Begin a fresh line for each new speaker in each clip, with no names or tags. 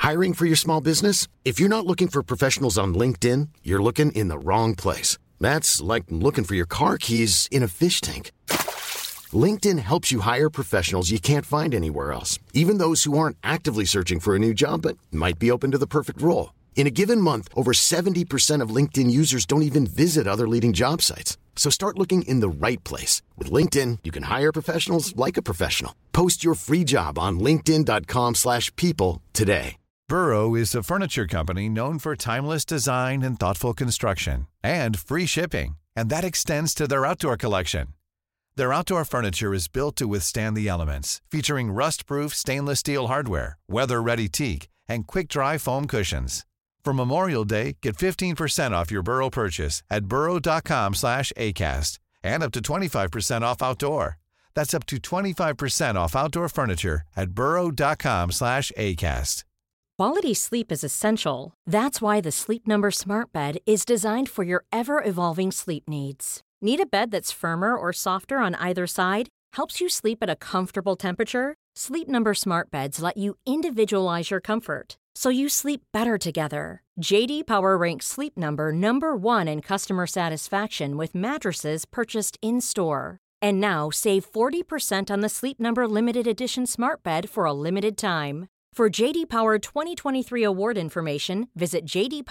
Hiring for your small business? If you're not looking for professionals on LinkedIn, you're looking in the wrong place. That's like looking for your car keys in a fish tank. LinkedIn helps you hire professionals you can't find anywhere else, even those who aren't actively searching for a new job but might be open to the perfect role. In a given month, over 70% of LinkedIn users don't even visit other leading job sites. So start looking in the right place. With LinkedIn, you can hire professionals like a professional. Post your free job on linkedin.com/people today.
Burrow is a furniture company known for timeless design and thoughtful construction and free shipping, and that extends to their outdoor collection. Their outdoor furniture is built to withstand the elements, featuring rust-proof stainless steel hardware, weather-ready teak, and quick-dry foam cushions. For Memorial Day, get 15% off your Burrow purchase at burrow.com/ACAST and up to 25% off outdoor. That's up to 25% off outdoor furniture at burrow.com/ACAST.
Quality sleep is essential. That's why the Sleep Number Smart Bed is designed for your ever-evolving sleep needs. Need a bed that's firmer or softer on either side? Helps you sleep at a comfortable temperature? Sleep Number Smart Beds let you individualize your comfort, so you sleep better together. J.D. Power ranks Sleep Number number 1 in customer satisfaction with mattresses purchased in-store. And now, save 40% on the Sleep Number Limited Edition Smart Bed for a limited time. For J.D. Power 2023 award information, visit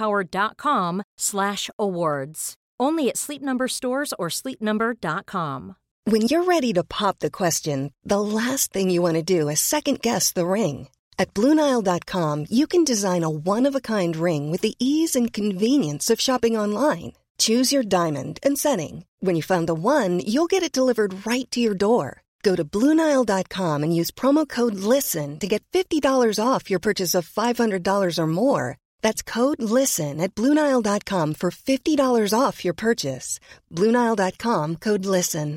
jdpower.com/awards. Only at Sleep Number stores or sleepnumber.com.
When you're ready to pop the question, the last thing you want to do is second-guess the ring. At BlueNile.com, you can design a one-of-a-kind ring with the ease and convenience of shopping online. Choose your diamond and setting. When you find the one, you'll get it delivered right to your door. Go to BlueNile.com and use promo code LISTEN to get $50 off your purchase of $500 or more. That's code LISTEN at BlueNile.com for $50 off your purchase. BlueNile.com, code LISTEN.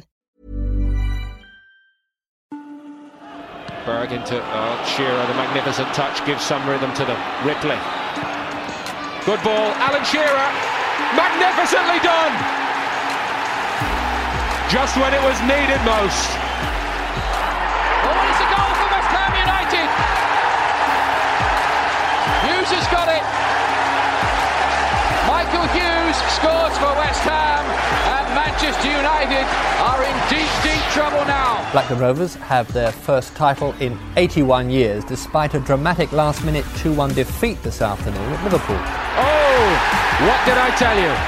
Berg into Shearer, the magnificent touch gives some rhythm to them. Ripley. Good ball, Alan Shearer, magnificently done! Just when it was needed most.
Oh, it's a goal for West Ham United! Hughes has got it! Michael Hughes scores for West Ham, and Manchester United are in deep, deep trouble now.
Blackburn Rovers have their first title in 81 years, despite a dramatic last-minute 2-1 defeat this afternoon at Liverpool.
Oh, what did I tell you?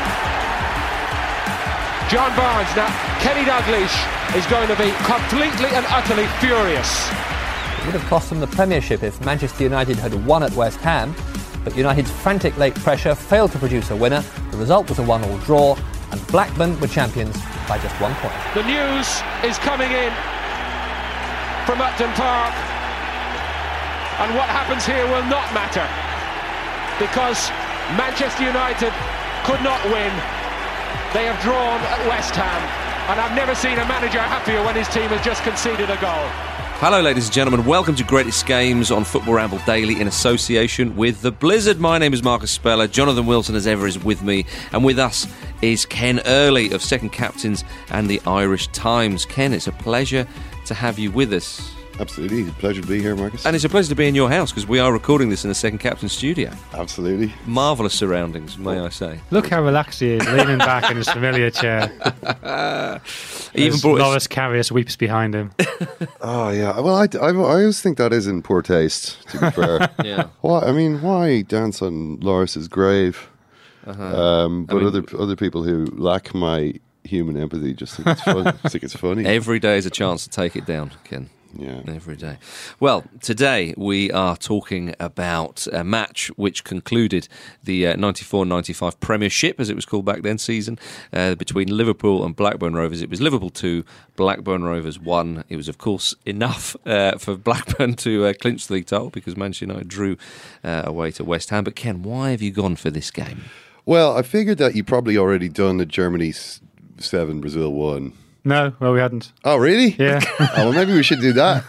John Barnes, now Kenny Dalglish is going to be completely and utterly furious.
It would have cost them the Premiership if Manchester United had won at West Ham, but United's frantic late pressure failed to produce a winner. The result was a 1-1 draw, and Blackburn were champions by just 1 point.
The news is coming in from Upton Park, and what happens here will not matter, because Manchester United could not win. They have drawn at West Ham, and I've never seen a manager happier when his team has just conceded a goal.
Hello ladies and gentlemen, welcome to Greatest Games on Football Ramble Daily in association with The Blizzard. My name is Marcus Speller, Jonathan Wilson as ever is with me, and with us is Ken Early of Second Captains and the Irish Times. Ken, it's a pleasure to have you with us.
Absolutely, it's a pleasure to be here, Marcus.
And it's a pleasure to be in your house, because we are recording this in the Second Captain studio.
Absolutely.
Marvellous surroundings, may I say.
Look how relaxed he is, leaning back in his familiar chair.
Even
Loris Karius weeps behind him.
Oh, yeah. Well, I always think that is in poor taste, to be fair.
Yeah.
Why dance on Loris's grave? But other people who lack my human empathy just think it's fun. Think it's funny.
Every day is a chance to take it down, Ken.
Yeah.
Every day. Well, today we are talking about a match which concluded the 94-95 Premiership, as it was called back then, season, between Liverpool and Blackburn Rovers. It was Liverpool 2, Blackburn Rovers 1. It was, of course, enough for Blackburn to clinch the league title, because Manchester United drew away to West Ham. But Ken, why have you gone for this game?
Well, I figured that you probably already done the Germany 7, Brazil 1.
No, well, we hadn't.
Oh, really?
Yeah.
Oh, well, maybe we should do that.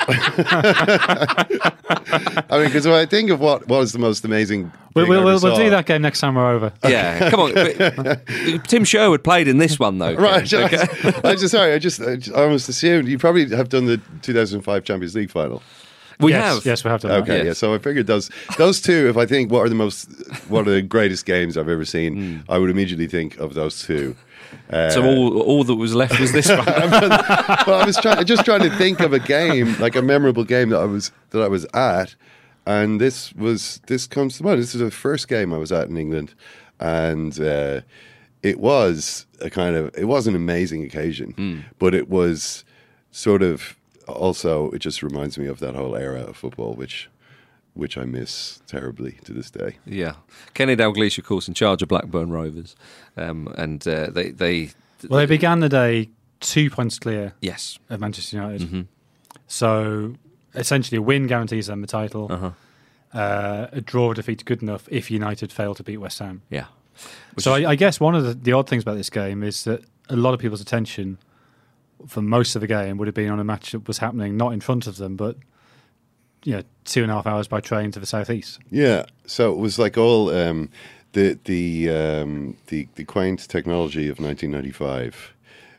I mean, because when I think of what was the most amazing
We'll do that game next time we're over.
Yeah, come on. Tim Sherwood played in this one, though.
Right. Okay. I almost assumed you probably have done the 2005 Champions League final.
We
yes,
have.
Yes, we have done
Okay,
that.
yeah. So I figured those two, if I think what are the greatest games I've ever seen, I would immediately think of those two.
So all that was left was this one.
Well, I was just trying to think of a game, like a memorable game that I was at, and this comes to mind. This is the first game I was at in England, and it was an amazing occasion, but it was sort of also, it just reminds me of that whole era of football, which I miss terribly to this day.
Yeah, Kenny Dalglish, of course, in charge of Blackburn Rovers, and they
began the day 2 points clear.
Yes,
of Manchester United. So essentially, a win guarantees them the title. A draw or defeat good enough if United fail to beat West Ham.
Yeah.
So I guess one of the odd things about this game is that a lot of people's attention for most of the game would have been on a match that was happening not in front of them, but 2.5 hours by train to the southeast.
Yeah, so it was like all the quaint technology of 1995,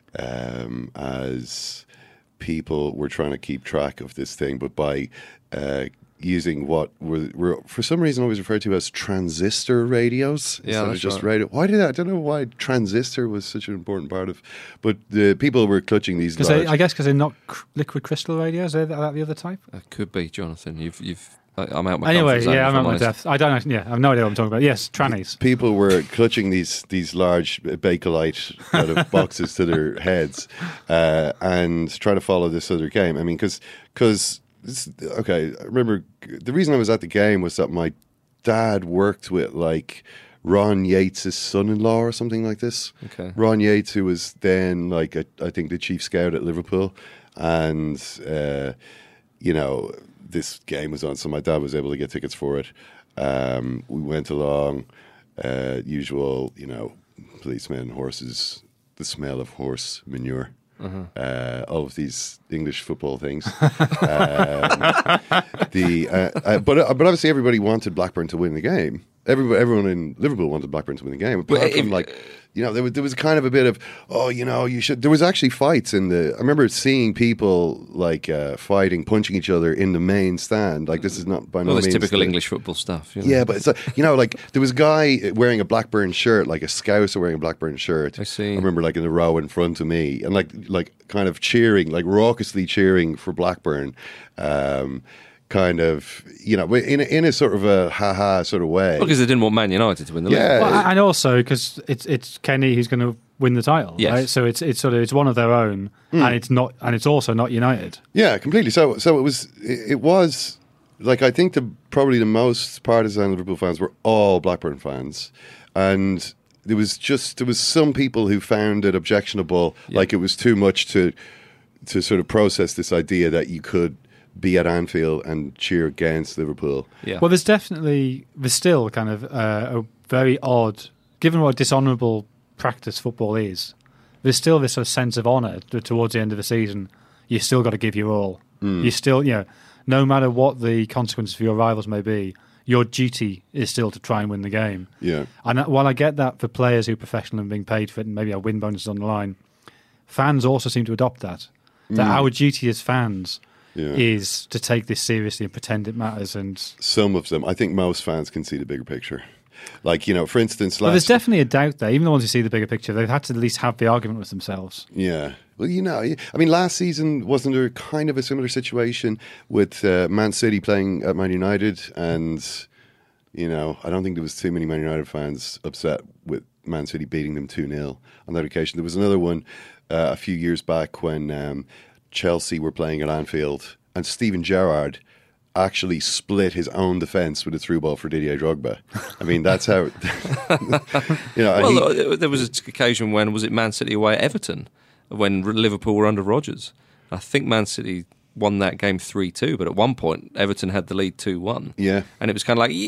as people were trying to keep track of this thing, but by using what were for some reason always referred to as transistor radios instead of just radio. Why did that? I don't know why transistor was such an important part of, but the people were clutching these.
Because they're not liquid crystal radios. Are that the other type?
It could be, Jonathan. I'm out my
anyway.
comfort zone,
I'm out my depth. I don't know. Yeah, I have no idea what I'm talking about. Yes, trannies.
People were clutching these large Bakelite kind of boxes to their heads and trying to follow this other game. I mean, because. I remember the reason I was at the game was that my dad worked with like Ron Yates' son-in-law or something like this.
Okay.
Ron Yates, who was then I think the chief scout at Liverpool, and this game was on, so my dad was able to get tickets for it. We went along, usual, policemen, horses, the smell of horse manure. All of these English football things, but obviously everybody wanted Blackburn to win the game. Everyone in Liverpool wanted Blackburn to win the game. Apart from there was kind of a bit of you should. There was actually fights in the. I remember seeing people fighting, punching each other in the main stand. Like this is not by no means
typical English football stuff.
Yeah, but it's there was a guy wearing a Blackburn shirt, like a Scouser wearing a Blackburn shirt.
I see.
I remember in the row in front of me, and like kind of cheering, like raucously cheering for Blackburn. Kind of, in a sort of a ha-ha sort of way.
Because they didn't want Man United to win the league.
Well, and also because it's Kenny who's going to win the title,
yes.
Right? So it's one of their own, and it's also not United.
Yeah, completely. So it was like I think probably the most partisan Liverpool fans were all Blackburn fans, and there was some people who found it objectionable, like it was too much to sort of process this idea that you could be at Anfield and cheer against Liverpool.
Yeah. Well, there's still kind of a very odd, given what dishonourable practice football is, there's still this sort of sense of honour towards the end of the season. You still got to give your all. You still, no matter what the consequences for your rivals may be, your duty is still to try and win the game.
Yeah.
And while I get that for players who are professional and being paid for it and maybe have win bonuses on the line, fans also seem to adopt that. That our duty as fans is to take this seriously and pretend it matters. And
some of them, I think most fans can see the bigger picture. Like, for instance...
there's definitely a doubt there. Even the ones who see the bigger picture, they've had to at least have the argument with themselves.
Yeah. Well, I mean, last season, wasn't there kind of a similar situation with Man City playing at Man United? And, I don't think there was too many Man United fans upset with Man City beating them 2-0 on that occasion. There was another one a few years back when Chelsea were playing at Anfield and Steven Gerrard actually split his own defence with a through ball for Didier Drogba. I mean, that's how...
there was an occasion when, was it Man City away at Everton, when Liverpool were under Rodgers. I think Man City won that game 3-2, but at one point Everton had the lead 2-1.
Yeah.
And it was kind of like,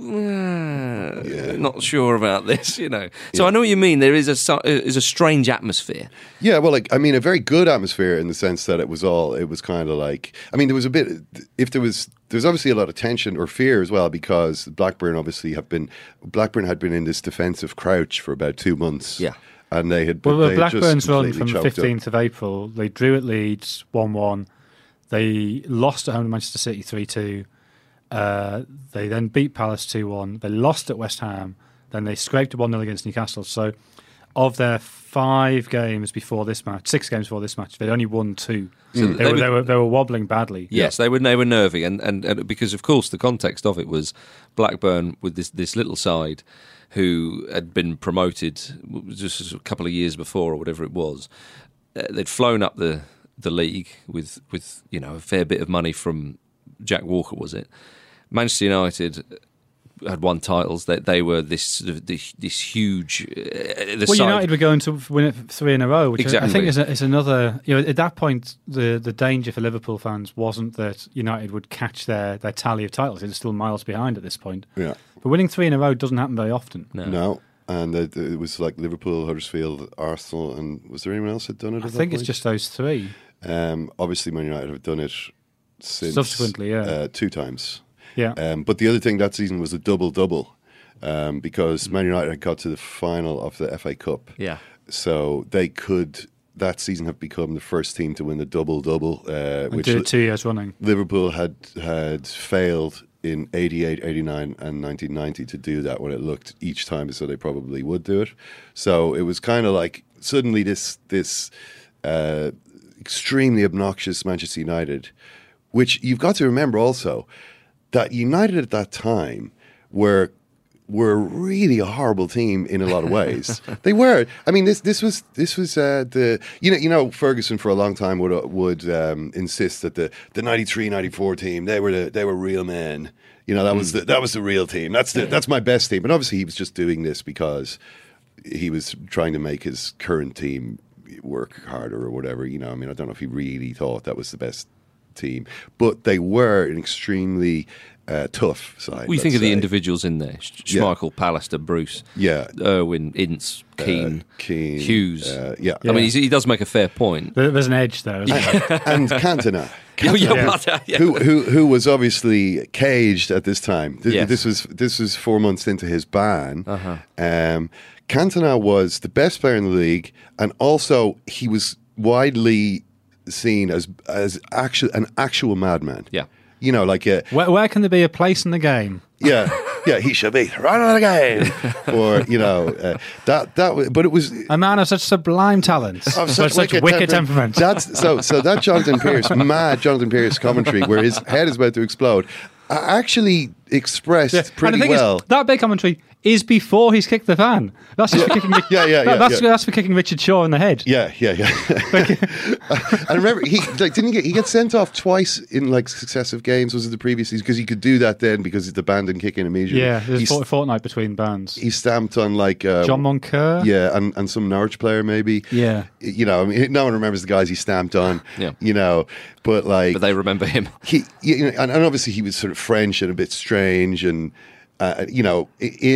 not sure about this, So I know what you mean. There is a strange atmosphere.
Yeah, well, a very good atmosphere in the sense that it was kind of like, there was a bit, there was obviously a lot of tension or fear as well, because Blackburn had been in this defensive crouch for about 2 months.
Yeah.
And they had
Blackburn's
just
run from the
choked
15th of April, they drew at Leeds 1-1. They lost at home to Manchester City 3-2. They then beat Palace 2-1. They lost at West Ham. Then they scraped a 1-0 against Newcastle. So of their 6 games before this match, they'd only won 2. So they were wobbling badly.
Yes, they were nervy, and because of course the context of it was Blackburn with this little side who had been promoted just a couple of years before or whatever it was. They'd flown up the league with a fair bit of money from Jack Walker, was it? Manchester United had won titles. They were this huge.
United were going to win it 3 in a row, which exactly. I think is another. At that point, the danger for Liverpool fans wasn't that United would catch their tally of titles. It's still miles behind at this point.
Yeah,
but winning 3 in a row doesn't happen very often.
No. And it was like Liverpool, Huddersfield, Arsenal, and was there anyone else that done it?
I think it's just those 3.
Obviously, Man United have done it since
subsequently,
2 times.
Yeah.
But the other thing that season was a double-double because Man United had got to the final of the FA Cup.
Yeah.
So they could that season have become the first team to win the double-double.
Which did it 2 years running.
Liverpool had failed in 88, 89 and 1990 to do that when it looked each time as though they probably would do it. So it was kind of like suddenly this extremely obnoxious Manchester United, which you've got to remember also that United at that time were really a horrible team in a lot of ways. They were. I mean, this was the Ferguson for a long time would insist that the 93-94 team they were real men. That was the real team. That's my best team. And obviously he was just doing this because he was trying to make his current team work harder or whatever. I mean, I don't know if he really thought that was the best team, but they were an extremely tough side.
We think of the individuals in there: Schmeichel, Pallister, Bruce, Irwin, Ince, Keane, Hughes. I mean, he does make a fair point.
There's an edge there, isn't there?
And Cantona. Who was obviously caged at this time. This was 4 months into his ban. Cantona was the best player in the league, and also he was widely seen as an actual madman.
Yeah.
Where can there be a place in the game?
Yeah, he should be right on the game. Or that. But it was
a man of such sublime talent, of such wicked temperament.
So that Jonathan Pearce commentary, where his head is about to explode, actually expressed pretty well.
That big commentary is before he's kicked the fan. That's just for kicking. That's for kicking Richard Shaw in the head.
Yeah. I remember didn't he get sent off twice in successive games? Was it the previous season? Because he could do that then because the ban didn't kick in immediately.
Yeah, there's a fortnight between bans.
He stamped on
John Moncur.
Yeah, and some Norwich player maybe.
Yeah.
I mean, no one remembers the guys he stamped on.
Yeah.
But
they remember him.
And obviously he was sort of French and a bit strange and. I don't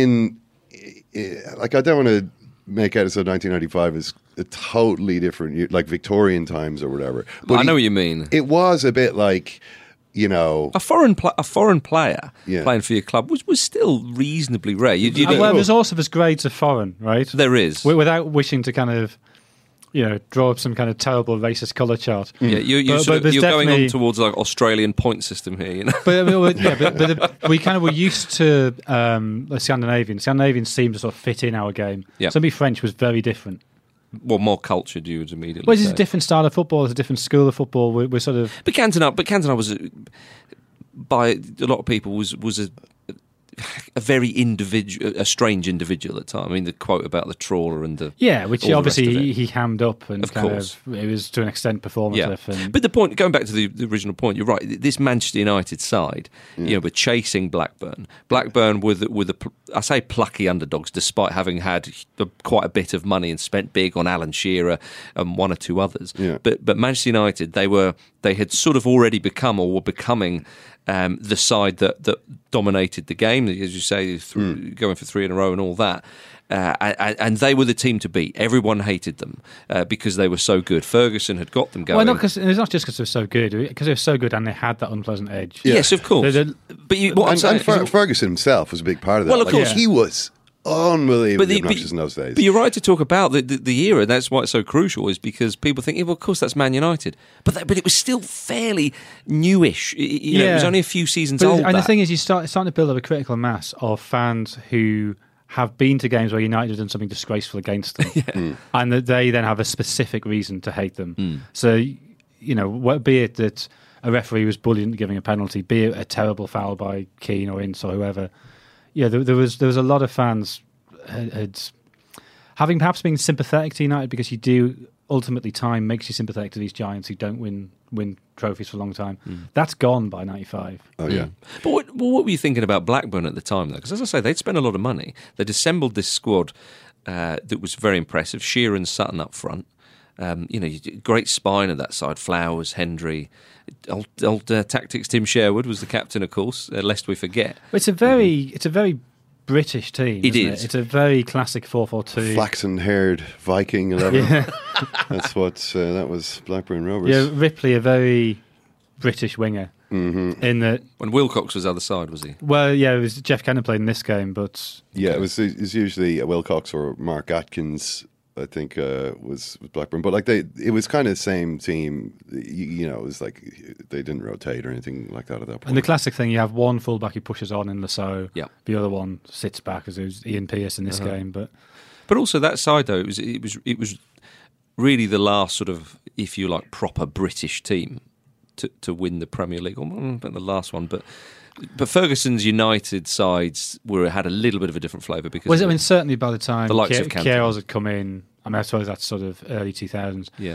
want to make out as though 1995 is a totally different, like Victorian times or whatever. But
I know what you mean.
It was a bit like,
a foreign player playing for your club was still reasonably rare.
There's also this grades of foreign, right?
There is,
without wishing to kind of. Draw up some kind of terrible racist colour chart.
Yeah, you're going on towards Australian point system here,
But we kind of were used to the Scandinavian. Scandinavians seem to sort of fit in our game.
Yeah.
Somebody French was very different.
Well, more cultured, you would immediately.
Well, it's a different style of football. It's a different school of football. We're sort of.
But Cantona was, by a lot of people, was a very a strange individual at the time. I mean, the quote about the trawler and the
which obviously he hammed up and it was to an extent performative.
Yeah. But the point, going back to the original point, you're right. This Manchester United side, we're chasing Blackburn. Blackburn with I say plucky underdogs, despite having had quite a bit of money and spent big on Alan Shearer and one or two others.
Yeah.
But Manchester United, they had sort of already become or were becoming. The side that dominated the game, as you say, going for 3 in a row and all that. And they were the team to beat. Everyone hated them because they were so good. Ferguson had got them going.
Well, it's not just because they were so good, because they were so good and they had that unpleasant edge.
Yeah. Yes, of course.
Ferguson himself was a big part of that.
Well, of course.
He was unbelievably obnoxious in those days.
But you're right to talk about the era. That's why it's so crucial, is because people think, well, of course, that's Man United. But it was still fairly newish. You know, it was only a few seasons old.
And the thing is, starting to build up a critical mass of fans who have been to games where United have done something disgraceful against them, and that they then have a specific reason to hate them. So, you know, be it that a referee was bullied into giving a penalty, be it a terrible foul by Keane or Ince or whoever. Yeah, there was a lot of fans having perhaps been sympathetic to United, because you do ultimately, time makes you sympathetic to these giants who don't win trophies for a long time. That's gone by 95.
Oh yeah.
But what were you thinking about Blackburn at the time, though? Because as I say, they'd spent a lot of money. They'd assembled this squad that was very impressive. Shearer and Sutton up front. Great spine at that side. Flowers, Hendry, old tactics. Tim Sherwood was the captain, of course, lest we forget.
It's a very British team.
It is.
It's a very classic 4-4-2.
Flaxen-haired Viking 11.
Yeah.
That's what that was. Blackburn Rovers.
Yeah, Ripley, a very British winger.
Mm-hmm.
In that, when Wilcox was the other side, was he?
Well, yeah, it was Jeff Kennan played in this game, but
yeah, it was usually Wilcox or Mark Atkins. I think was Blackburn, but it was kind of the same team. You know, it was like they didn't rotate or anything like that at that point.
And the classic thing, you have one fullback who pushes on in Lasso,
yeah.
The other one sits back, as it was Ian Pearce in this game. But
also that side though, it was really the last sort of, if you like, proper British team to win the Premier League. But the last one, but Ferguson's United sides had a little bit of a different flavour because.
Well, I mean, certainly by the time
the likes of
Kjærgaard had come in, I mean, I suppose that's sort of early 2000s.
Yeah.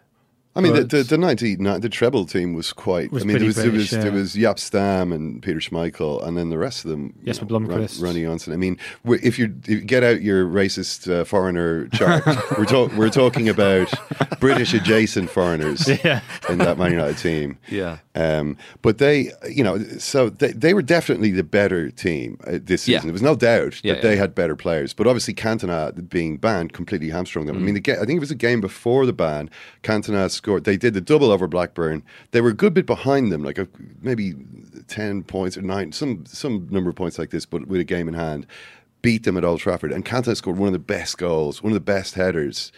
I mean, the 99, the treble team was quite.
Was
I mean, there
British,
was Jaap Stam and Peter Schmeichel, and then the rest of them.
Jesper Blomqvist,
Ronnie Johnson. I mean, if you get out your racist foreigner chart, we're talking about British adjacent foreigners in that Man United team.
Yeah.
But they were definitely the better team this season. There was no doubt that they had better players. But obviously, Cantona being banned completely hamstrung them. I mean, I think it was a game before the ban. Cantona scored. They did the double over Blackburn. They were a good bit behind them, like maybe 10 points or 9, some number of points like this, but with a game in hand. Beat them at Old Trafford. And Cantona scored one of the best goals, one of the best headers.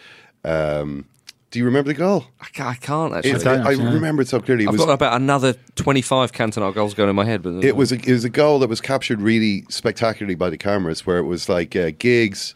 Do you remember the goal?
I can't actually.
I remember it so clearly.
I've got about another 25 Cantona goals going in my head. But
it was a goal that was captured really spectacularly by the cameras, where it was like Giggs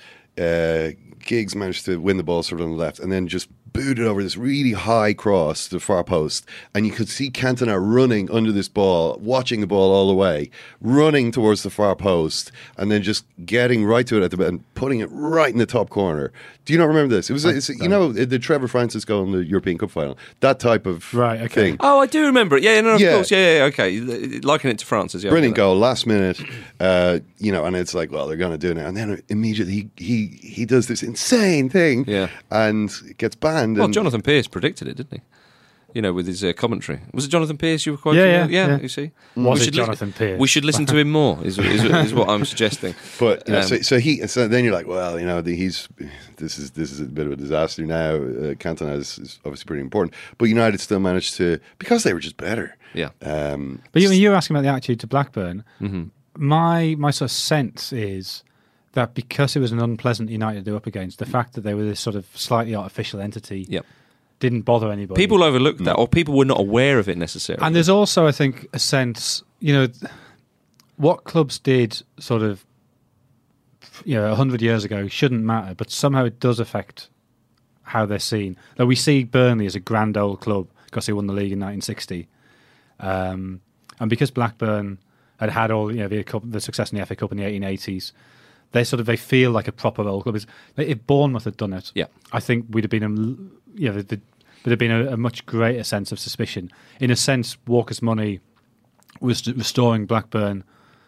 managed to win the ball sort of on the left and then just booted over this really high cross to the far post, and you could see Cantona running under this ball, watching the ball all the way, running towards the far post, and then just getting right to it at the and putting it right in the top corner. Do you not remember this? It's the Trevor Francis goal in the European Cup final. That type of thing.
Oh, I do remember it. Yeah, no, of course. Yeah, okay. Liken it to Francis. Yeah,
brilliant goal, last minute. And it's like, well, they're going to do it now, and then immediately he does this insane thing, and gets banned.
Well, Jonathan Pearce predicted it, didn't he? You know, with his commentary. Was it Jonathan Pearce you were quoting?
Yeah.
You see,
was it Jonathan Pearce?
We should listen to him more. Is what I'm suggesting.
But so then you're like, well, this is a bit of a disaster now. Cantona is obviously pretty important, but United still managed to, because they were just better.
Yeah.
But you were asking about the attitude to Blackburn. Mm-hmm. My sort of sense is that because it was an unpleasant United to go up against, the fact that they were this sort of slightly artificial entity didn't bother anybody.
People overlooked that, or people were not aware of it necessarily.
And there's also, I think, a sense, what clubs did sort of, 100 years ago shouldn't matter, but somehow it does affect how they're seen. Now, we see Burnley as a grand old club because they won the league in 1960. And because Blackburn had all the success in the FA Cup in the 1880s, they feel like a proper old club. If Bournemouth had done it, I think we'd have been there'd have been a much greater sense of suspicion. In a sense, Walker's money was restoring Blackburn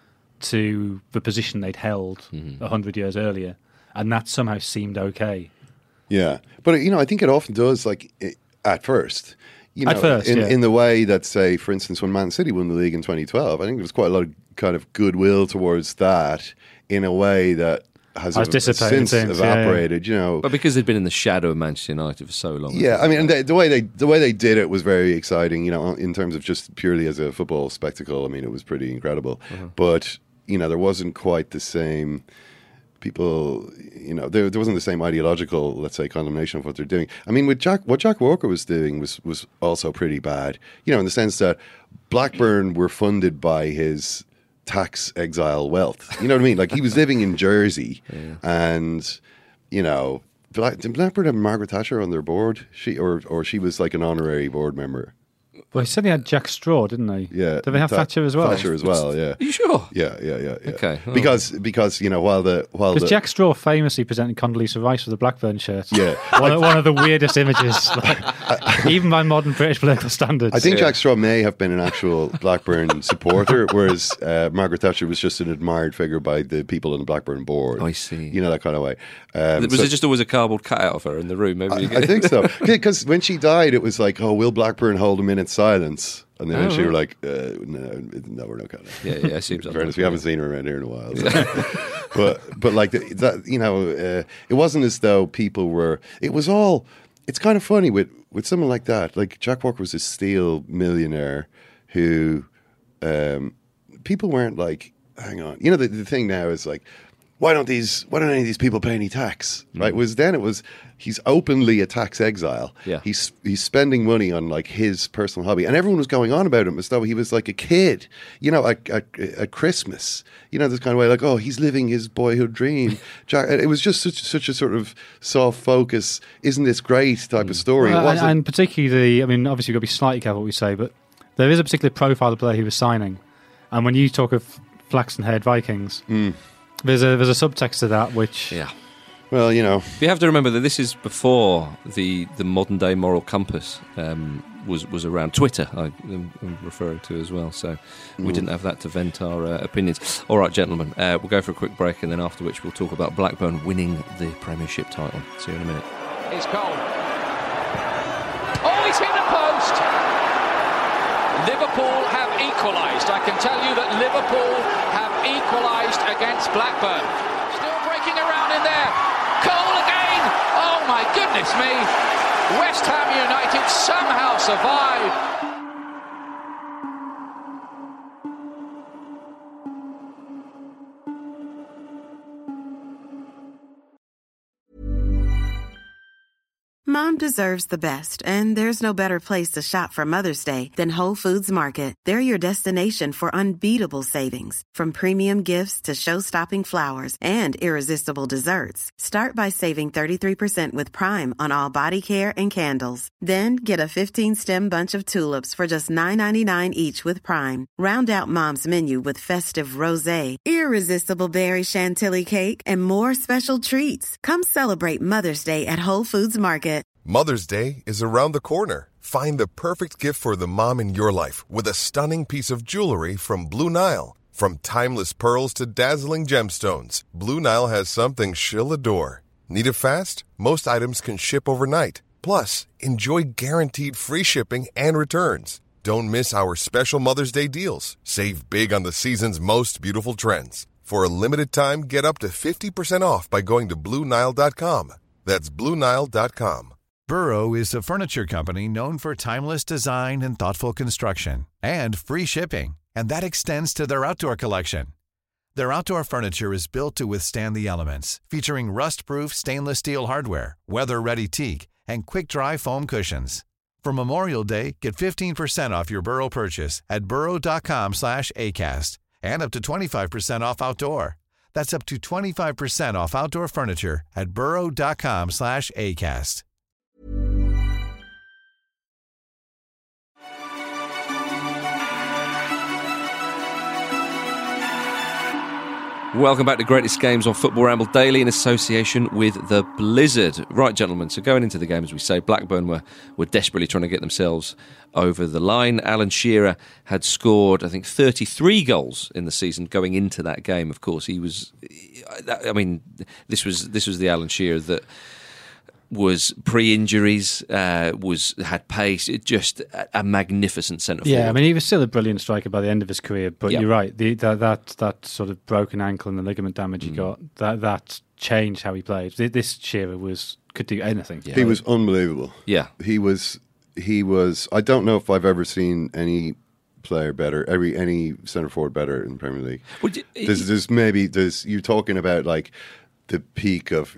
to the position they'd held 100 years earlier, and that somehow seemed okay.
Yeah, but I think it often does, at first. In the way that, say, for instance, when Man City won the league in 2012, I think there was quite a lot of kind of goodwill towards that, in a way that has since evaporated.
But because they'd been in the shadow of Manchester United for so long.
Yeah, I mean, the way they did it was very exciting. In terms of just purely as a football spectacle. I mean, it was pretty incredible. But there wasn't quite the same people, there wasn't the same ideological, let's say, condemnation of what they're doing. I mean, what Jack Walker was doing was also pretty bad, in the sense that Blackburn were funded by his tax exile wealth. You know what I mean? Like, he was living in Jersey, and, did Blackburn have Margaret Thatcher on their board? She was like an honorary board member.
Well, he said he had Jack Straw, didn't he?
Yeah.
Did they have Thatcher as well?
Thatcher as well, yeah.
Are you sure?
Yeah.
Okay. Oh.
Because
Because Jack Straw famously presented Condoleezza Rice with a Blackburn shirt.
Yeah.
one of the weirdest images, even by modern British political standards.
I think Jack Straw may have been an actual Blackburn supporter, whereas Margaret Thatcher was just an admired figure by the people on the Blackburn board.
I see.
That kind of way.
Was it just always a cardboard cutout of her in the room? Maybe
I think so. Because when she died, it was like, will Blackburn hold a minute's silence? And then she were like, no, we're not going to.
Yeah, it seems like
fairness, we haven't seen her around here in a while. So. but like that, it wasn't as though people were. It was all. It's kind of funny with someone like that. Like, Jack Walker was a steel millionaire who people weren't like, hang on. The thing now is like, why don't any of these people pay any tax? Right? It was he's openly a tax exile.
Yeah.
He's spending money on like his personal hobby, and everyone was going on about him as though he was like a kid, at Christmas. This kind of way, like, oh, he's living his boyhood dream. It was just such a sort of soft focus. Isn't this great type of story?
Well, and particularly, obviously we've got to be slightly careful what we say, but there is a particular profile of the player he was signing, and when you talk of flaxen-haired Vikings. There's a subtext to that, which...
Yeah.
Well,
You have to remember that this is before the modern-day moral compass was around. Twitter, I'm referring to as well, so we didn't have that to vent our opinions. All right, gentlemen, we'll go for a quick break, and then after which we'll talk about Blackburn winning the Premiership title. See you in a minute.
It's Cole. Oh, he's hit the post! Liverpool have equalised. I can tell you that Liverpool have equalised against Blackburn. Still breaking around in there. Cole again. Oh my goodness me. West Ham United somehow survive.
Mom deserves the best, and there's no better place to shop for Mother's Day than Whole Foods Market. They're your destination for unbeatable savings, from premium gifts to show-stopping flowers and irresistible desserts. Start by saving 33% with Prime on all body care and candles. Then get a 15-stem bunch of tulips for just $9.99 each with Prime. Round out Mom's menu with festive rosé, irresistible berry chantilly cake, and more special treats. Come celebrate Mother's Day at Whole Foods Market.
Mother's Day is around the corner. Find the perfect gift for the mom in your life with a stunning piece of jewelry from Blue Nile. From timeless pearls to dazzling gemstones, Blue Nile has something she'll adore. Need it fast? Most items can ship overnight. Plus, enjoy guaranteed free shipping and returns. Don't miss our special Mother's Day deals. Save big on the season's most beautiful trends. For a limited time, get up to 50% off by going to BlueNile.com. That's BlueNile.com.
Burrow is a furniture company known for timeless design and thoughtful construction, and free shipping, and that extends to their outdoor collection. Their outdoor furniture is built to withstand the elements, featuring rust-proof stainless steel hardware, weather-ready teak, and quick-dry foam cushions. For Memorial Day, get 15% off your Burrow purchase at burrow.com/ACAST, and up to 25% off outdoor. That's up to 25% off outdoor furniture at burrow.com/ACAST.
Welcome back to Greatest Games on Football Ramble Daily in association with the Blizzard. Right, gentlemen, so going into the game, as we say, Blackburn were desperately trying to get themselves over the line. Alan Shearer had scored, I think, 33 goals in the season going into that game. Of course, this was the Alan Shearer that was pre-injuries, had pace, just a magnificent centre forward.
Yeah, he was still a brilliant striker by the end of his career, but
Yep.
You're right, that sort of broken ankle and the ligament damage he got, that changed how he played. This Shearer could do anything.
Yeah. He was unbelievable.
Yeah.
He was, I don't know if I've ever seen any player better, any centre forward better in the Premier League. You're talking about like the peak of,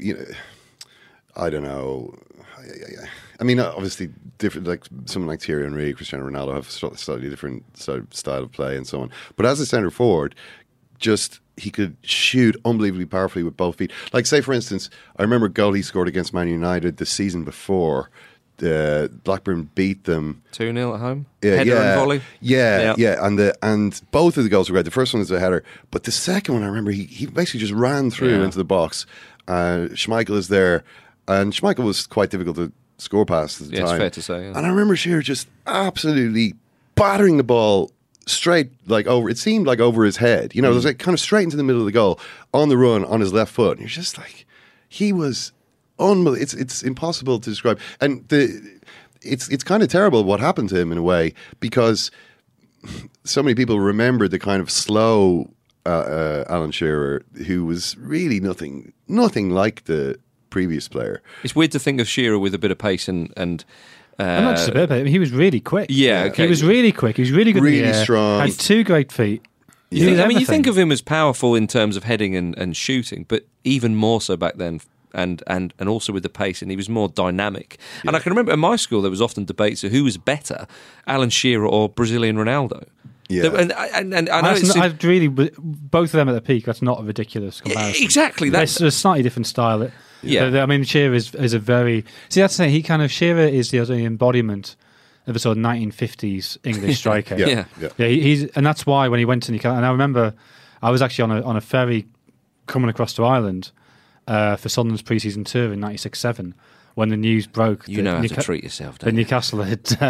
I don't know. I mean, obviously, different. Like someone like Thierry Henry, Cristiano Ronaldo have slightly different style of play and so on. But as a centre forward, he could shoot unbelievably powerfully with both feet. Like, say for instance, I remember a goal he scored against Man United the season before. Blackburn beat them
2-0 at home.
Header
and volley.
Yeah. And both of the goals were great. The first one was a header, but the second one, I remember he basically just ran through into the box. Schmeichel is there, and Schmeichel was quite difficult to score past at the time.
It's fair to say. Yeah.
And I remember Shearer just absolutely battering the ball straight, like over. It seemed like over his head. It was like kind of straight into the middle of the goal on the run on his left foot. And you're just like, he was unbelievable. It's impossible to describe, and it's kind of terrible what happened to him in a way, because so many people remember the kind of slow Alan Shearer, who was really nothing like the previous player.
It's weird to think of Shearer with a bit of pace and
not just a bit of pace. He was really quick.
Yeah, okay.
He was really quick. He was really good.
Really
in the air,
strong.
Had 2 great feet.
You think of him as powerful in terms of heading and shooting, but even more so back then. And also with the pace, and he was more dynamic. Yeah. And I can remember in my school there was often debates of who was better, Alan Shearer or Brazilian Ronaldo.
Yeah,
and I know
I'd really, both of them at their peak. That's not a ridiculous comparison.
Exactly,
that's a slightly different style.
Yeah,
I mean, Shearer is a very that's the thing. Shearer is the embodiment of a sort of 1950s English striker.
yeah.
He's, and that's why when he went to Newcastle, and I remember I was actually on a ferry coming across to Ireland. For Sunderland's pre-season tour in 96-7, when the news broke,
you know how to treat yourself. Don't
that Newcastle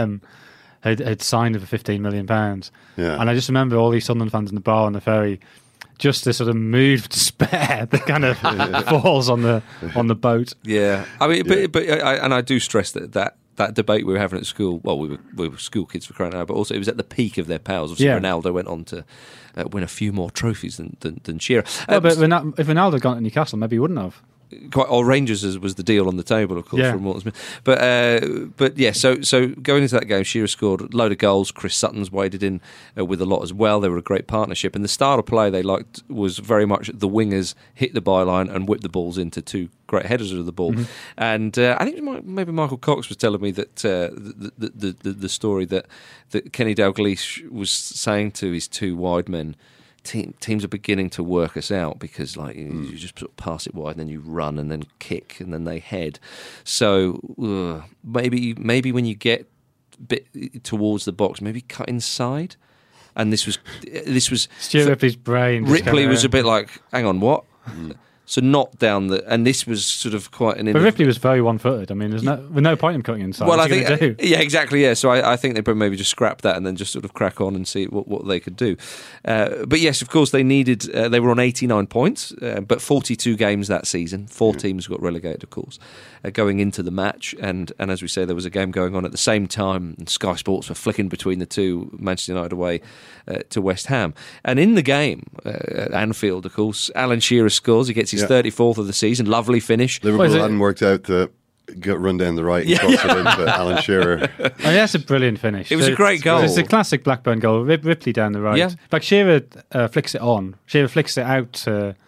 had signed for £15 million.
Yeah.
And I just remember all these Sunderland fans in the bar on the ferry, just the sort of mood of despair that kind of falls on the boat.
Yeah, I mean, but I do stress that debate we were having at school. Well, we were school kids for crying out, but also it was at the peak of their powers. Obviously, Ronaldo went on to win a few more trophies than Shearer.
But if Ronaldo had gone to Newcastle, maybe he wouldn't have.
Or Rangers was the deal on the table, of course, from Walter Smith. But yeah, so going into that game, Shearer scored a load of goals. Chris Sutton's waded in with a lot as well. They were a great partnership, and the style of play they liked was very much the wingers hit the byline and whip the balls into 2 great headers of the ball. Mm-hmm. And I think maybe Michael Cox was telling me that the story that Kenny Dalglish was saying to his 2 wide men. Teams are beginning to work us out because, like, you just sort of pass it wide and then you run and then kick and then they head. So maybe when you get a bit towards the box, maybe cut inside. And this was
Stuart Ripley's brain.
Ripley was a bit like, hang on, what? So not down the, and this was sort of quite an.
But Ripley was very one-footed. I mean, there's no point in cutting inside.
Well, I think, yeah, exactly, yeah. So I think they maybe just scrap that and then just sort of crack on and see what they could do. But yes, of course, they needed. They were on 89 points, but 42 games that season. 4 teams got relegated, of course, going into the match. And as we say, there was a game going on at the same time. And Sky Sports were flicking between the 2, Manchester United away to West Ham. And in the game at Anfield, of course, Alan Shearer scores. He gets his 34th of the season. Lovely finish.
Liverpool hadn't worked out to run down the right and cross it into Alan Shearer.
That's a brilliant finish.
It was a great goal.
It's a classic Blackburn goal. Ripley down the right. Yeah. Like Shearer flicks it on. Shearer flicks it out.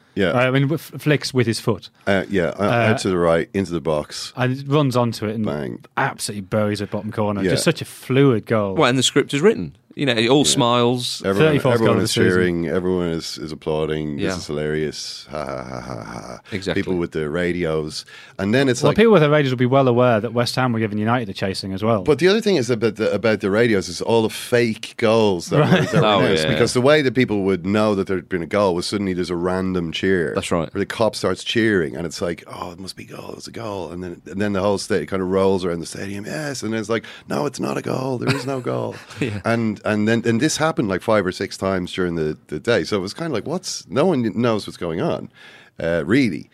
Flicks with his foot.
Out to the right, into the box.
And runs onto it and
bang.
Absolutely buries it bottom corner. Just such a fluid goal.
Well, and the script is written. You know, all smiles.
Everyone is cheering. Everyone is applauding. This is hilarious. Ha, ha, ha, ha, ha.
Exactly.
People with their radios. And then it's
people with their radios will be well aware that West Ham were giving United a chasing as well.
But the other thing is about the radios is all the fake goals that were announced. Because the way that people would know that there'd been a goal was suddenly there's a random cheer.
That's right.
Where the cop starts cheering and it's like, oh, it must be goal. It's a goal. And then the whole state kind of rolls around the stadium. Yes. And then it's like, no, it's not a goal. There is no goal. And then this happened like 5 or 6 times during the day, so it was kind of like no one knows what's going on, really.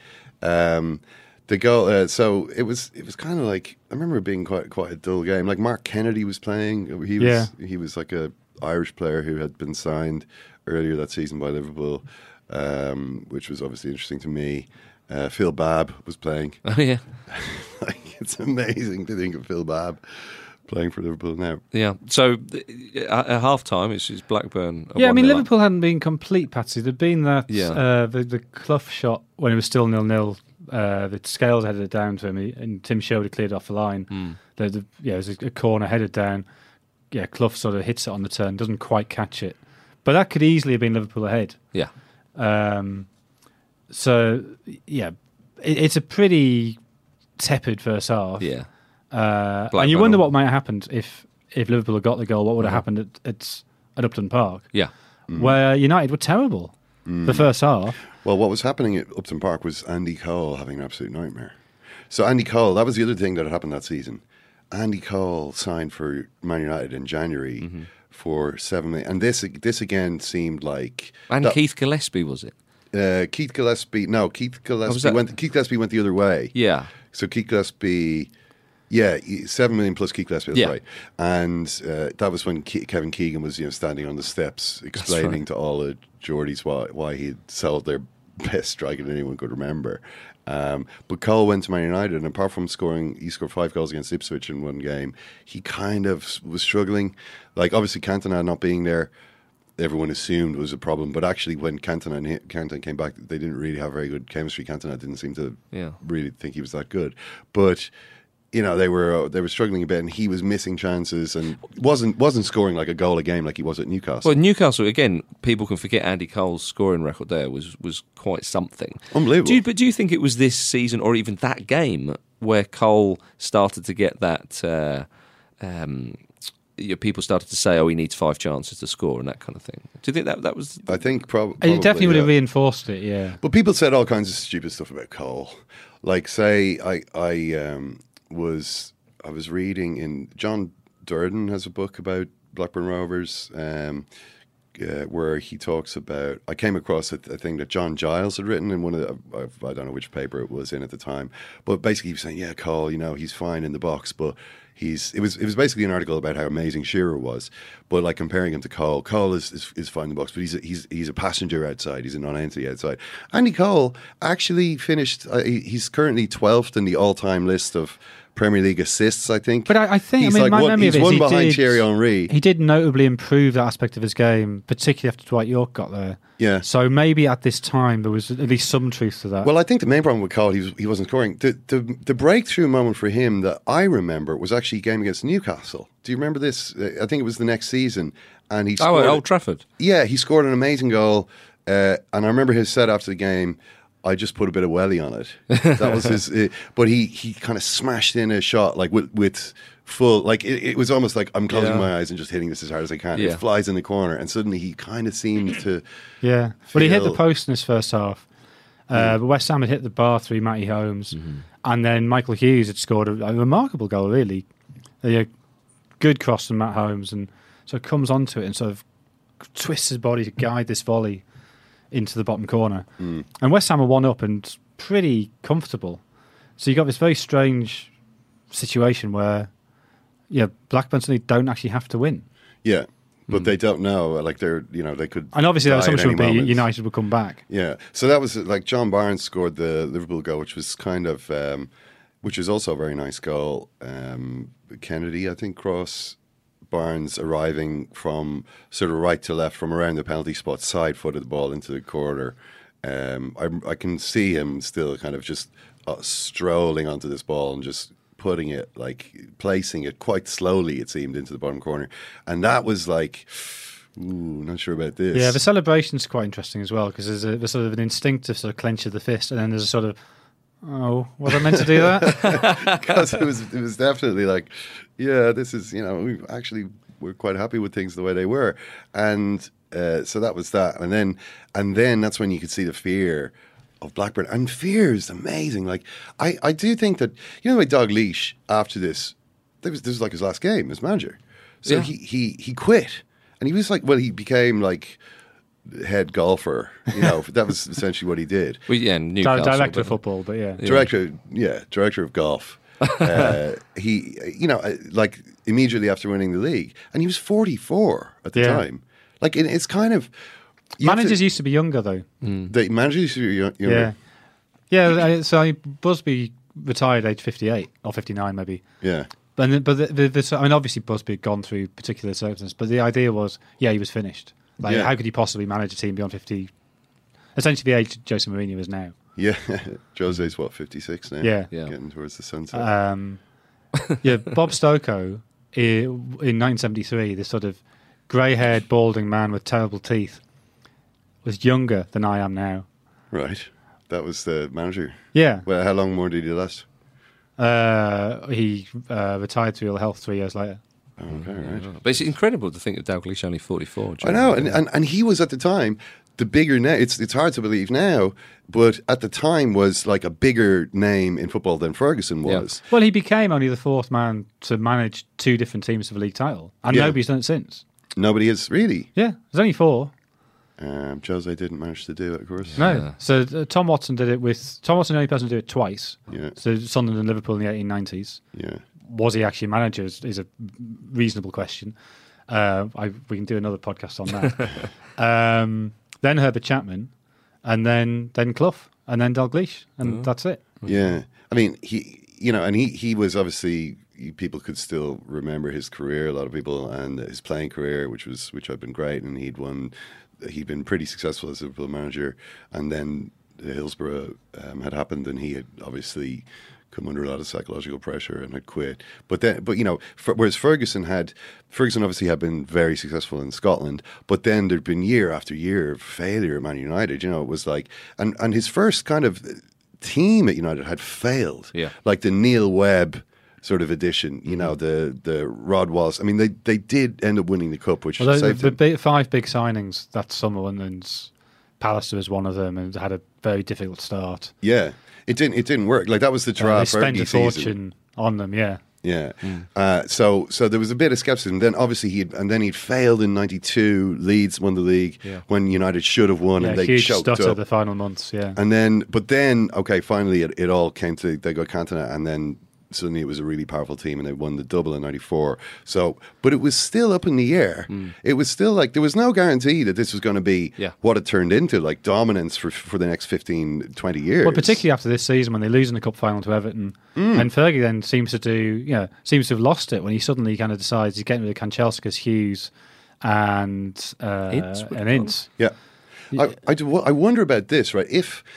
The goal, so it was kind of like, I remember it being quite a dull game. Like Mark Kennedy was playing. He was like a Irish player who had been signed earlier that season by Liverpool, which was obviously interesting to me. Phil Babb was playing.
Oh yeah,
like, it's amazing to think of Phil Babb playing for Liverpool now.
Yeah. So at half time, it's Blackburn.
Yeah, I mean, Liverpool hadn't been complete, Patsy. There'd been that
Yeah.
the Clough shot when it was still 0-0. The Scales headed it down to him, and Tim Sherwood had cleared off the line. It was a corner headed down. Yeah, Clough sort of hits it on the turn, doesn't quite catch it. But that could easily have been Liverpool ahead.
Yeah.
So, yeah, it's a pretty tepid first half.
Yeah.
And you wonder what might have happened if Liverpool had got the goal, what would have happened at Upton Park.
Yeah.
Where United were terrible the first half.
Well, what was happening at Upton Park was Andy Cole having an absolute nightmare. So Andy Cole, that was the other thing that had happened that season. Andy Cole signed for Man United in January for $7 million. And this again seemed like...
And Keith Gillespie, was it?
Keith Gillespie went the other way.
Yeah.
So Keith Gillespie... Yeah, $7 million plus Keith Gillespie, that's right. And that was when Kevin Keegan was standing on the steps explaining to all the Geordies why he'd sold their best striker that anyone could remember. But Cole went to Man United, and apart from he scored 5 goals against Ipswich in one game. He kind of was struggling. Like, obviously, Cantona not being there, everyone assumed was a problem. But actually, when Cantona came back, they didn't really have very good chemistry. Cantona didn't seem to really think he was that good. But they were struggling a bit, and he was missing chances and wasn't scoring like a goal a game like he was at Newcastle.
Well, Newcastle, again, people can forget Andy Cole's scoring record there was quite something.
Unbelievable.
But do you think it was this season or even that game where Cole started to get that... people started to say, he needs 5 chances to score and that kind of thing. Do you think that was...
I think probably...
It definitely would have reinforced it, yeah.
But people said all kinds of stupid stuff about Cole. Like, say, I was reading in John Durden has a book about Blackburn Rovers where he talks about, I came across a thing that John Giles had written in one of the, I don't know which paper it was in at the time, but basically he was saying, Cole, he's fine in the box, but it was basically an article about how amazing Shearer was, but like comparing him to Cole. Cole is fine in the box, but he's a passenger outside. He's a non-entity outside. Andy Cole actually finished. He's currently 12th in the all-time list of Premier League assists, I think.
But I think, my memory of it is
one behind Thierry Henry.
He did notably improve that aspect of his game, particularly after Dwight York got there.
Yeah.
So maybe at this time there was at least some truth to that.
Well, I think the main problem with Cole, he wasn't scoring. The breakthrough moment for him that I remember was actually a game against Newcastle. Do you remember this? I think it was the next season, and he scored
at Old Trafford.
Yeah, he scored an amazing goal, and I remember his set after the game. I just put a bit of welly on it. That was his. But he kind of smashed in a shot like with full. Like it was almost like I'm closing my eyes and just hitting this as hard as I can.
Yeah.
It flies in the corner, and suddenly he kind of seemed to.
Yeah, but he hit the post in his first half. But West Ham had hit the bar through Matty Holmes, and then Michael Hughes had scored a remarkable goal. Really, a good cross from Matt Holmes, and so comes onto it and sort of twists his body to guide this volley into the bottom corner. And West Ham are 1-up and pretty comfortable. So you got this very strange situation where Blackburn suddenly don't actually have to win.
Yeah, but they don't know. Like they could.
And obviously the assumption would be United would come back.
Yeah. So that was like John Barnes scored the Liverpool goal, which was kind of, which is also a very nice goal. Kennedy, I think, cross. Barnes arriving from sort of right to left from around the penalty spot, side-footed the ball into the corner. I can see him still kind of just strolling onto this ball and just putting it, like placing it quite slowly, it seemed, into the bottom corner. And that was like, not sure about this.
Yeah, the celebration's quite interesting as well, because there's sort of an instinctive sort of clench of the fist, and then there's a sort of, was I meant to do that?
Because it was definitely like, this is, we're quite happy with things the way they were. And so that was that. And then that's when you could see the fear of Blackburn. And fear is amazing. Like, I do think that, the way Dalglish, after this was like his last game as manager. So he quit. And he was like, he became like head golfer. That was essentially what he did.
Well, Newcastle,
director of football, but
director of golf. He, like immediately after winning the league, and he was 44 at the time. Like it's kind of
managers used to be younger though.
The managers used to be younger.
Yeah. So Busby retired age 58 or 59 maybe.
Yeah.
But I mean, obviously Busby had gone through particular circumstances, but the idea was, he was finished. Like, how could he possibly manage a team beyond 50? Essentially, the age Jose Mourinho is now.
Yeah, Jose's 56 now.
Yeah,
getting towards the sunset.
Bob Stokoe in 1973, this sort of grey-haired, balding man with terrible teeth, was younger than I am now.
Right, that was the manager.
Yeah.
Well, how long more did he last?
He retired through ill health 3 years later.
Okay, right.
But it's incredible to think of Dalglish only 44.
I know, and he was at the time the bigger name. It's hard to believe now, but at the time was like a bigger name in football than Ferguson was.
Well, he became only the fourth man to manage 2 different teams for the league title, and nobody's done it since.
Nobody has really.
Yeah, there's only 4.
Jose didn't manage to do it, of course.
No. Yeah. So Tom Watson did it with... Tom Watson, the only person to do it twice.
Yeah.
So Sunderland and Liverpool in the 1890s.
Yeah.
Was he actually a manager is a reasonable question. We can do another podcast on that. Then Herbert Chapman, and then Clough, and then Dalglish, and that's it.
Yeah. I mean, he was obviously... People could still remember his career, a lot of people, and his playing career, which had been great, and he'd been pretty successful as a Liverpool manager, and then Hillsborough had happened, and he had obviously come under a lot of psychological pressure and had quit. Whereas Ferguson obviously had been very successful in Scotland, but then there'd been year after year of failure at Man United. It was like, and his first kind of team at United had failed, like the Neil Webb sort of edition, the Rod Wallace. I mean, they did end up winning the cup, which saved them.
The 5 big signings that summer, and Pallister was one of them, and had a very difficult start.
Yeah, it didn't work. Like that was the Gerrard
they spent
Fergie
a fortune on them. Yeah.
Yeah. So there was a bit of skepticism. Then obviously he'd failed in '92. Leeds won the league when United should have won, and they
huge
choked
stutter
up
the final months. Yeah.
And then, finally it all came to, they got Cantona, and then suddenly it was a really powerful team, and they won the double in '94. So, but it was still up in the air. It was still like there was no guarantee that this was going to be what it turned into, like dominance for the next 15, 20 years.
Well, particularly after this season when they lose in the cup final to Everton, and Fergie then seems to have lost it when he suddenly kind of decides he's getting rid of Kanchelskis, Hughes, and Ince.
Yeah, I wonder about this, right?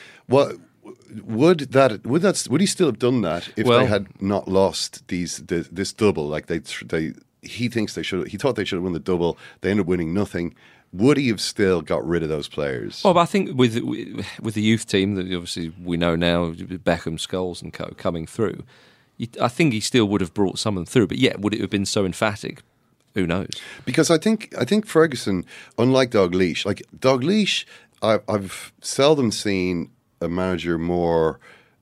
Would he still have done that if they had not lost this double? Like he thought they should have won the double. They ended up winning nothing. Would he have still got rid of those players?
Well, but I think with the youth team that obviously we know now, Beckham, Scholes and co coming through, I think he still would have brought some of them through. But would it have been so emphatic? Who knows? Because
I think Ferguson, unlike Dalglish, I've seldom seen a manager more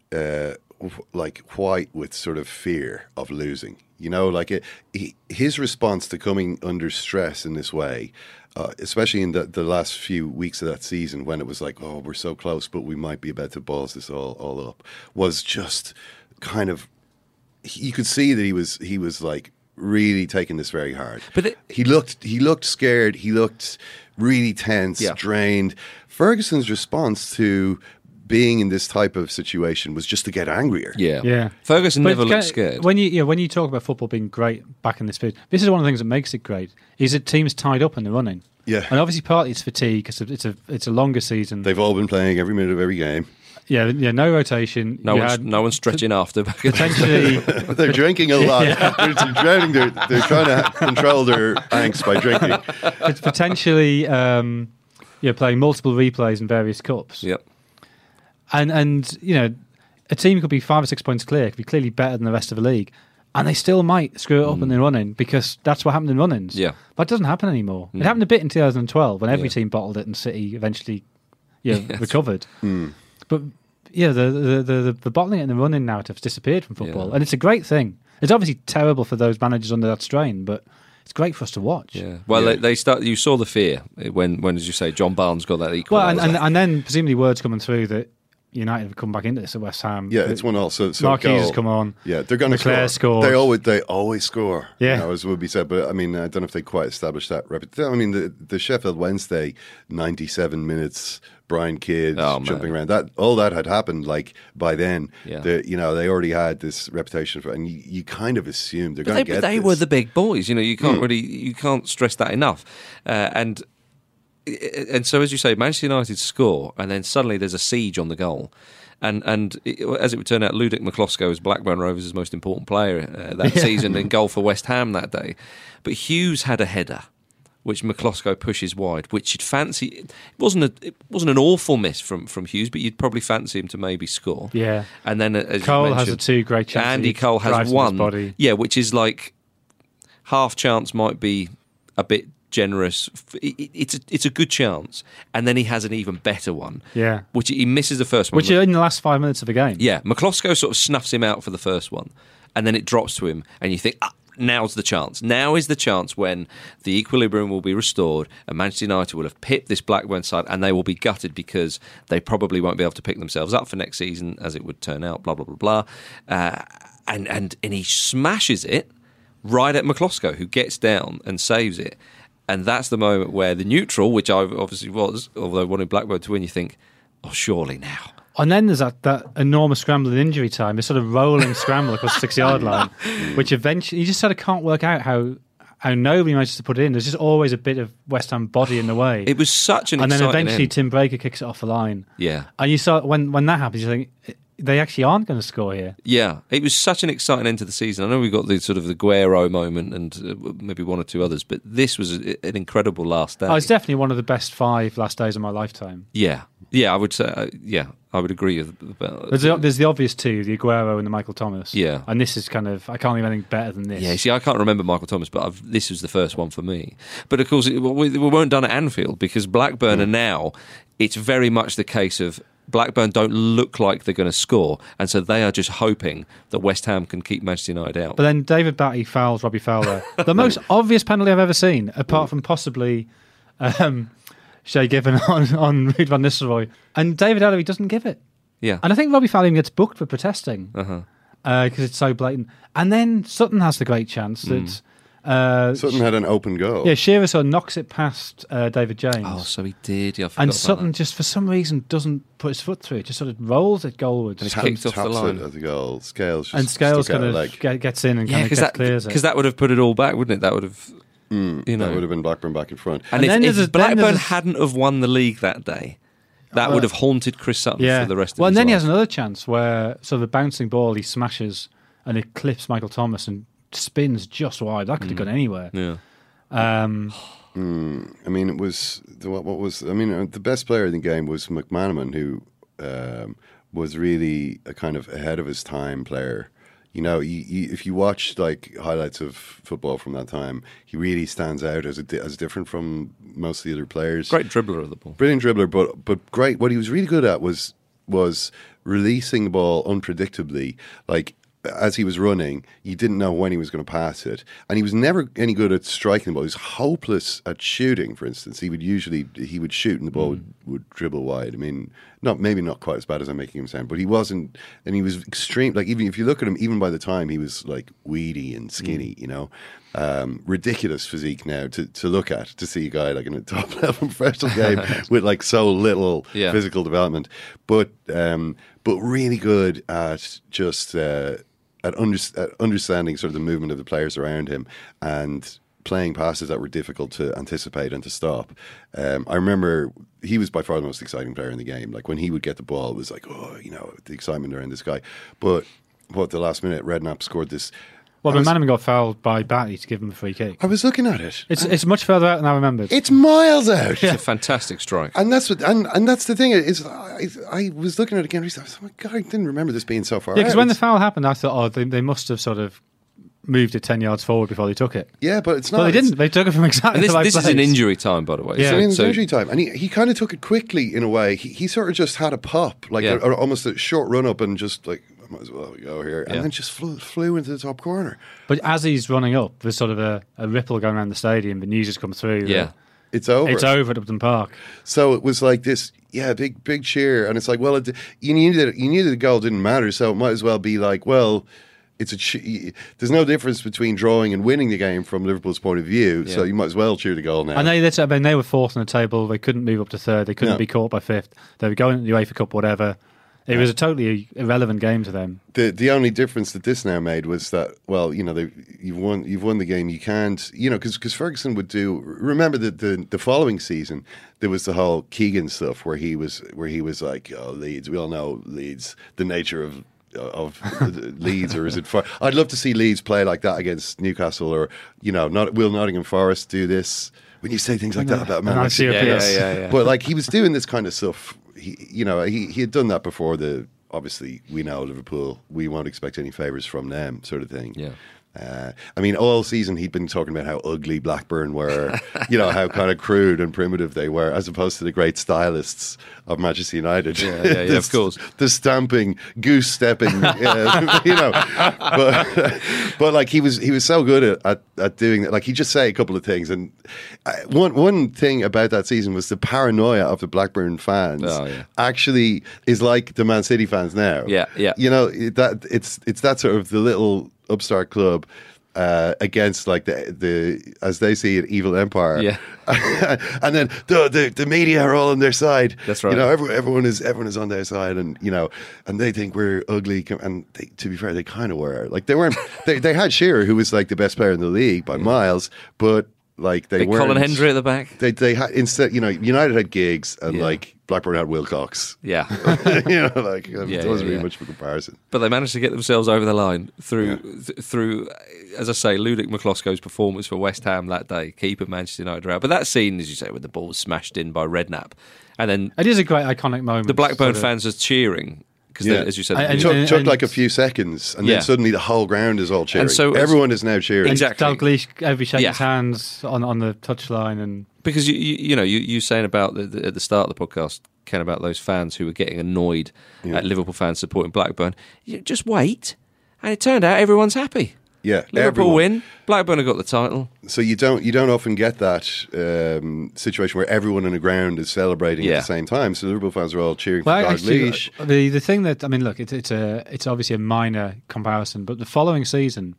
white with sort of fear of losing. His response to coming under stress in this way, especially in the last few weeks of that season when it was like, oh, we're so close, but we might be about to balls this all up, was just kind of, you could see that he was like really taking this very hard. But he looked scared. He looked really tense, drained. Ferguson's response to being in this type of situation was just to get angrier.
Yeah.
Ferguson never looked scared.
When you talk about football being great back in this period, this is one of the things that makes it great. Is that teams tied up in the running.
Yeah,
and obviously partly it's fatigue because it's a longer season.
They've all been playing every minute of every game.
Yeah. No rotation.
No one's stretching after.
Potentially,
they're drinking a lot. They're drowning. They're trying to control their angst by drinking.
It's potentially playing multiple replays in various cups.
Yep.
And a team could be 5 or 6 points clear, could be clearly better than the rest of the league, and they still might screw it up in the running because that's what happened in run-ins.
Yeah.
But it doesn't happen anymore. It happened a bit in 2012 when every team bottled it and City eventually recovered. But the bottling it and the running narrative has disappeared from football, and it's a great thing. It's obviously terrible for those managers under that strain, but it's great for us to watch.
Yeah. Well, they start. You saw the fear when, as you say, John Barnes got that equaliser.
Well, and then presumably words coming through that United have come back into this at West Ham.
Yeah, it's 1-1. So
Marquise has come on.
Yeah, they're going to score.
scored.
They always score.
Yeah,
as would be said. But I mean, I don't know if they quite established that repetition. I mean, the Sheffield Wednesday 97 minutes. Brian Kidd jumping around. All that had happened like by then.
Yeah.
They already had this reputation for, and you kind of assumed they're going to get.
They were the big boys. You can't stress that enough. And so, as you say, Manchester United score, and then suddenly there's a siege on the goal. And as it would turn out, Ludic McCloskey was Blackburn Rovers' most important player that season in goal for West Ham that day. But Hughes had a header, which McCloskey pushes wide, which you'd fancy. It wasn't an awful miss from Hughes, but you'd probably fancy him to maybe score.
Yeah.
And then as
Cole has the two great chances.
Andy Cole has one. Yeah, which is like half chance might be a bit generous. It's a good chance, and then he has an even better one.
Yeah,
which he misses the first one,
which is in the last 5 minutes of the game.
Yeah, McCloskey sort of snuffs him out for the first one, and then it drops to him, and you think, now's the chance. Now is the chance when the equilibrium will be restored, and Manchester United will have pipped this Blackburn side, and they will be gutted because they probably won't be able to pick themselves up for next season, as it would turn out. Blah blah blah blah, and he smashes it right at McCloskey, who gets down and saves it. And that's the moment where the neutral, which I obviously was, although wanted Blackburn to win, you think, surely now.
And then there's that enormous scramble in injury time, this sort of rolling scramble across the 6-yard line, which eventually, you just sort of can't work out how nobody manages to put it in. There's just always a bit of West Ham body in the way.
It was such an exciting
And then eventually
end.
Tim Breaker kicks it off the line.
Yeah.
And you saw, when that happens, you think, they actually aren't going to score here.
Yeah, it was such an exciting end to the season. I know we got the sort of the Guerrero moment and maybe one or two others, but this was an incredible last day.
Oh, it's definitely one of the best 5 last days of my lifetime.
Yeah, I would say. I would agree with that.
There's the obvious two, the Aguero and the Michael Thomas.
Yeah,
and this is kind of, I can't think of anything better than this.
Yeah, see, I can't remember Michael Thomas, but this was the first one for me. But of course, we weren't done at Anfield because Blackburn are now. It's very much the case of Blackburn don't look like they're going to score, and so they are just hoping that West Ham can keep Manchester United out.
But then David Batty fouls Robbie Fowler. The most obvious penalty I've ever seen, apart from possibly Shay Given on Ruud van Nistelrooy. And David Ellery doesn't give it.
Yeah.
And I think Robbie Fowler even gets booked for protesting because it's so blatant. And then Sutton has the great chance that...
Sutton had an open goal.
Yeah, Shearer sort of knocks it past David James.
Oh, so he did. Yeah, I forgot
and
about
Sutton
that.
just for some reason doesn't put his foot through it. Just sort of rolls it goalwards.
And it's kicked off the line.
At the goal. Scales
kind of gets in and kind of clears it.
Because that would have put it all back, wouldn't it? That would have,
that would have been Blackburn back in front.
And if Blackburn hadn't have won the league that day, that would have haunted Chris Sutton for the rest of his life.
Well, and then he has another chance where sort of a bouncing ball he smashes and it clips Michael Thomas and spins just wide. That could have gone anywhere.
Yeah.
I mean, it was what was. I mean, the best player in the game was McManaman, who was really a kind of ahead of his time player. You know, if you watch like highlights of football from that time, he really stands out as different from most of the other players.
Great dribbler of the ball,
brilliant dribbler, but great. What he was really good at was releasing the ball unpredictably, like. As he was running, you didn't know when he was going to pass it. And he was never any good at striking the ball. He was hopeless at shooting, for instance. He would shoot and the ball would dribble wide. I mean, maybe not quite as bad as I'm making him sound, but he wasn't, and he was extreme. Like, even if you look at him, even by the time he was like weedy and skinny, you know, ridiculous physique now to look at, to see a guy like in a top level professional game with like so little physical development, but really good at just at understanding sort of the movement of the players around him and playing passes that were difficult to anticipate and to stop. I remember he was by far the most exciting player in the game. Like when he would get the ball, it was like, oh, you know, the excitement around this guy. But the last minute, Redknapp scored this.
Well, McManaman got fouled by Batty to give him a free kick.
I was looking at it.
It's much further out than I remembered.
It's miles out.
It's a fantastic strike.
And that's what, and that's the thing. Is I was looking at it again recently. I was like, God, I didn't remember this being so far out.
Yeah, because when the foul happened, I thought, they must have sort of moved it 10 yards forward before they took it.
Yeah, but it's not.
Well, they didn't. They took it from exactly the right place.
This is an injury time, by the way.
Yeah.
It's injury time. And he kind of took it quickly in a way. He sort of just had a pop, like almost a short run up and just like, might as well go here. And then just flew into the top corner.
But as he's running up, there's sort of a ripple going around the stadium. The news has come through.
Yeah.
it's over.
It's over at Upton Park.
So it was like this, big cheer, and it's like, well, you knew that the goal didn't matter, so it might as well be like, well, there's no difference between drawing and winning the game from Liverpool's point of view, so you might as well cheer the goal now.
And they were fourth on the table. They couldn't move up to third. They couldn't be caught by fifth. They were going to the UEFA Cup, whatever. It was a totally irrelevant game to them.
The only difference that this now made was that, well, you've won the game. You can't, because Ferguson would do. Remember the following season there was the whole Keegan stuff where he was like, oh, Leeds. We all know Leeds, the nature of Leeds, or is it? I'd love to see Leeds play like that against Newcastle, or will Nottingham Forest do this? When you say things like that about Man City, but like he was doing this kind of stuff. He had done that before. Obviously we know Liverpool. We won't expect any favours from them, sort of thing. Yeah. All season he'd been talking about how ugly Blackburn were, how kind of crude and primitive they were, as opposed to the great stylists of Manchester United.
Yeah, of course.
The stamping, goose stepping, but like he was so good at doing that. Like he'd just say a couple of things, and one thing about that season was the paranoia of the Blackburn fans. Actually is like the Man City fans now.
Yeah.
That it's that sort of the little upstart club against like the as they see it, evil empire.
Yeah.
And then the media are all on their side.
That's right.
Everyone is on their side, and and they think we're ugly. And to be fair, they kind of were. Like they weren't. they had Shearer, who was like the best player in the league by miles, but like they weren't.
Colin Hendry at the back.
They had instead. United had Giggs, and like Blackburn had Wilcox.
Yeah.
There wasn't really much of a comparison.
But they managed to get themselves over the line through, as I say, Ludovic McCloskey's performance for West Ham that day, keeping Manchester United out. But that scene, as you say, when the ball was smashed in by Redknapp, and then
it is a great iconic moment.
The Blackburn fans are cheering. Because, as you said,
it took like a few seconds, and then suddenly the whole ground is all cheering. And so everyone is now cheering.
Exactly. Dalglish, every shaking hands on the touchline, and
because you saying about at the start of the podcast, Ken, about those fans who were getting annoyed at Liverpool fans supporting Blackburn. Just wait, and it turned out everyone's happy.
Yeah,
Liverpool win. Blackburn have got the title. So you
don't often get that situation where everyone on the ground is celebrating at the same time. So the Liverpool fans are all cheering for Dalglish.
The thing that look, it's obviously a minor comparison, but the following season,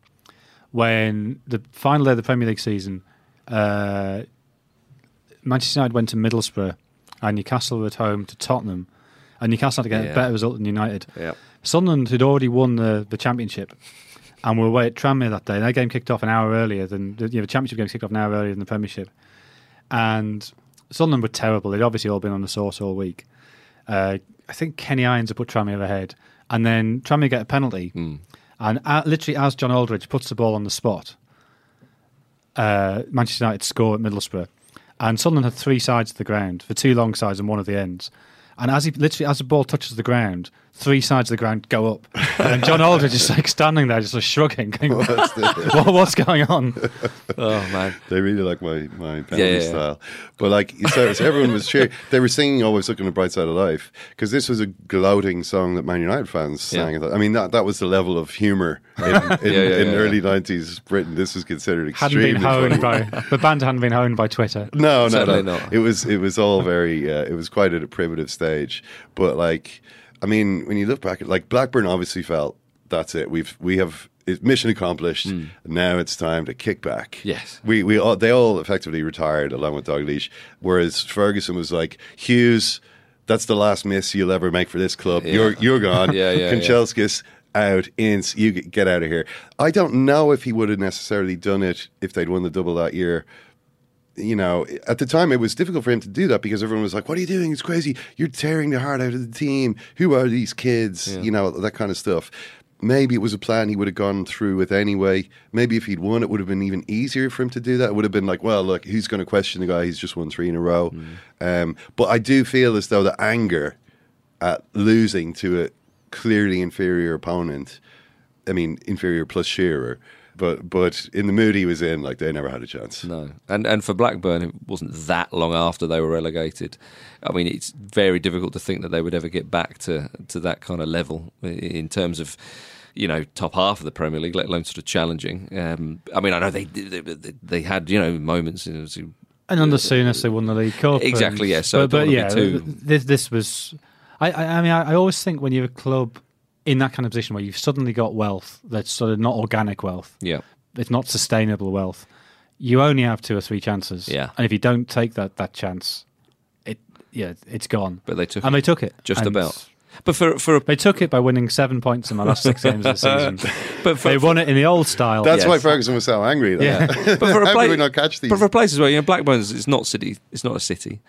when the final day of the Premier League season, Manchester United went to Middlesbrough, and Newcastle were at home to Tottenham, and Newcastle had to get a better result than United.
Yeah.
Sunderland had already won the championship. And we were away at Tranmere that day. That game kicked off an hour earlier than the championship game kicked off an hour earlier than the Premiership. And Sunderland were terrible. They'd obviously all been on the sauce all week. I think Kenny Irons had put Tranmere ahead, and then Tranmere get a penalty. And literally, as John Aldridge puts the ball on the spot, Manchester United score at Middlesbrough, and Sunderland had three sides of the ground for two long sides and one of the ends. And as the ball touches the ground, three sides of the ground go up. And John Aldridge is like standing there, just like shrugging, going, what's going on?
Oh, man.
They really like my penalty style. But like, so everyone was cheering. They were singing Always Look on the Bright Side of Life, because this was a gloating song that Man United fans sang. I mean, that was the level of humour in early 90s Britain. This was considered extremely
the band hadn't been honed by Twitter.
No. It was all very, it was quite at a primitive stage. But like, I mean, when you look back at, like, Blackburn obviously felt that's it. We have mission accomplished. Now it's time to kick back.
Yes,
they all effectively retired along with Dalglish. Whereas Ferguson was like, Hughes, that's the last miss you'll ever make for this club. You're gone. Kanchelskis out. Ince, you get out of here. I don't know if he would have necessarily done it if they'd won the double that year. At the time, it was difficult for him to do that because everyone was like, what are you doing? It's crazy. You're tearing the heart out of the team. Who are these kids? That kind of stuff. Maybe it was a plan he would have gone through with anyway. Maybe if he'd won, it would have been even easier for him to do that. It would have been like, well, look, who's going to question the guy? He's just won 3 in a row. But I do feel as though the anger at losing to a clearly inferior opponent, inferior plus Shearer, But in the mood he was in, like, they never had a chance.
No. And for Blackburn, it wasn't that long after they were relegated. I mean, it's very difficult to think that they would ever get back to that kind of level in terms of, top half of the Premier League, let alone sort of challenging. I know they had, moments.
And under Souness, they won the League Cup.
Exactly, yeah. So
this was... I mean, I always think when you're a club in that kind of position where you've suddenly got wealth that's sort of not organic wealth, it's not sustainable wealth, you only have 2 or 3 chances.
Yeah.
And if you don't take that chance, it's gone.
But they took
and
it.
They took it.
Just
and
about. But
they took it by winning 7 points in the last 6 games of the season. They won it in the old style.
That's why Ferguson was so angry.
Yeah.
But for
how did we not catch these?
But for a place as well, Blackburn's it's not city. It's not a city.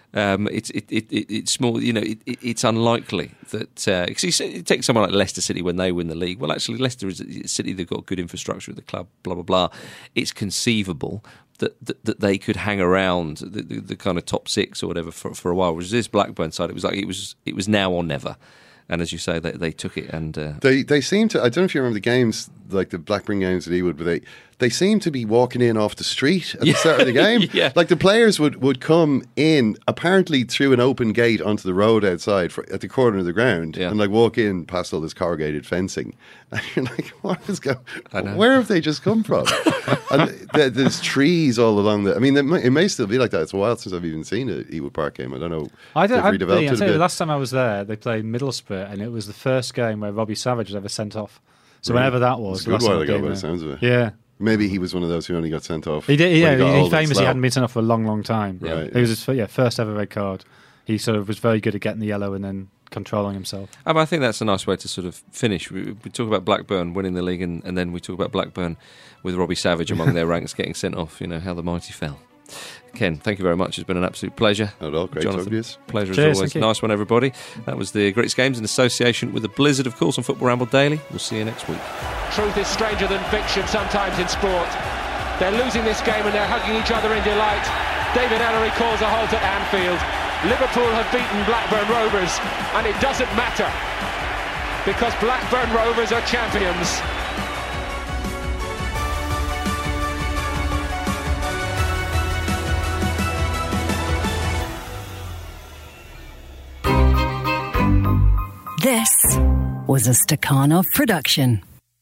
It's small. It's unlikely that because you take someone like Leicester City when they win the league. Well, actually, Leicester is a city. They've got good infrastructure at the club. Blah blah blah. It's conceivable that they could hang around the kind of top 6 or whatever for a while. Whereas this Blackburn side, it was now or never. And as you say, they took it and
they seem to. I don't know if you remember the games, like the Blackburn games at Ewood, but they seem to be walking in off the street at the start of the game.
Yeah.
Like the players would come in apparently through an open gate onto the road outside at the corner of the ground and like walk in past all this corrugated fencing. And you're like, what is going on? Where have they just come from? And there's trees all along the... I mean, it may still be like that. It's a while since I've even seen a Ewood Park game. I don't know.
The last time I was there, they played Middlesbrough, and it was the first game where Robbie Savage was ever sent off. So whenever that was...
It's a good while ago by the sounds of it.
Yeah.
Maybe he was one of those who only got sent off.
He did. He famously hadn't been sent off for a long, long time.
Right.
It was his first ever red card. He sort of was very good at getting the yellow and then controlling himself.
I think that's a nice way to sort of finish. We talk about Blackburn winning the league, and then we talk about Blackburn with Robbie Savage among their ranks getting sent off. How the mighty fell. Ken, thank you very much. It's been an absolute pleasure.
Not at all. Great
Jonathan,
talking to you.
Pleasure
Cheers,
as always. Nice one, everybody. That was the Greatest Games in association with the Blizzard, of course, on Football Ramble Daily. We'll see you next week.
Truth is stranger than fiction sometimes in sport. They're losing this game and they're hugging each other in delight. David Ellery calls a halt at Anfield. Liverpool have beaten Blackburn Rovers, and it doesn't matter because Blackburn Rovers are champions.
This was a Stakhanov production.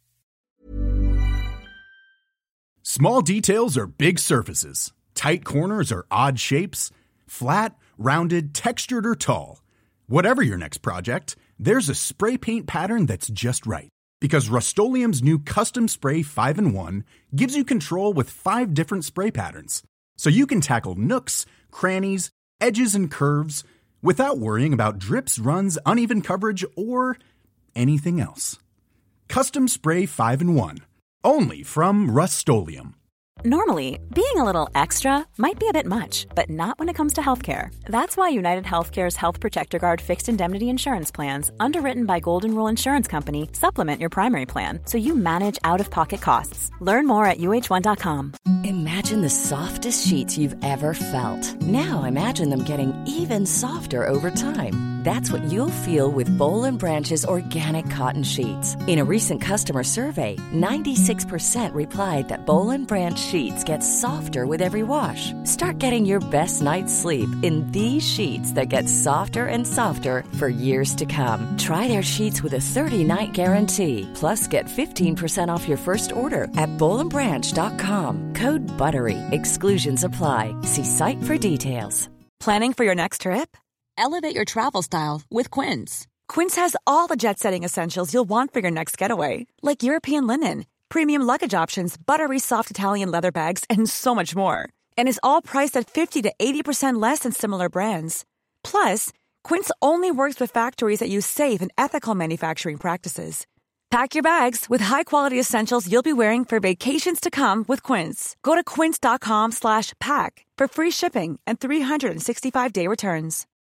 Small details are big surfaces. Tight corners are odd shapes. Flat, rounded, textured, or tall. Whatever your next project, there's a spray paint pattern that's just right. Because Rust-Oleum's new Custom Spray 5-in-1 gives you control with 5 different spray patterns. So you can tackle nooks, crannies, edges, and curves without worrying about drips, runs, uneven coverage, or anything else. Custom Spray 5-in-1. Only from Rust-Oleum.
Normally, being a little extra might be a bit much, but not when it comes to healthcare. That's why United Healthcare's Health Protector Guard fixed indemnity insurance plans, underwritten by Golden Rule Insurance Company, supplement your primary plan so you manage out-of-pocket costs. Learn more at UH1.com.
Imagine the softest sheets you've ever felt. Now imagine them getting even softer over time. That's what you'll feel with Boll & Branch's organic cotton sheets. In a recent customer survey, 96% replied that Boll & Branch sheets get softer with every wash. Start getting your best night's sleep in these sheets that get softer and softer for years to come. Try their sheets with a 30-night guarantee. Plus, get 15% off your first order at bollandbranch.com. Code BUTTERY. Exclusions apply. See site for details.
Planning for your next trip? Elevate your travel style with Quince. Quince has all the jet-setting essentials you'll want for your next getaway, like European linen, premium luggage options, buttery soft Italian leather bags, and so much more. And is all priced at 50 to 80% less than similar brands. Plus, Quince only works with factories that use safe and ethical manufacturing practices. Pack your bags with high-quality essentials you'll be wearing for vacations to come with Quince. Go to quince.com/pack for free shipping and 365-day returns.